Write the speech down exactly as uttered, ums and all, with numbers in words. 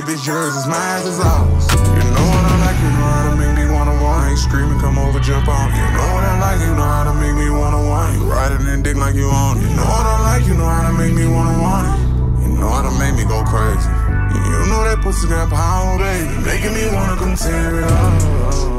bitch yours is mine is ours. You know what I like, you know how to make me wanna want. Ain't screaming, come over, jump on. You know what I like, you know how to make me wanna want. You riding in dick like you own it. You know what I like, you know how to make me wanna want it. You know how to make me go crazy. You know that pussy got power, baby, making me wanna come tear it up.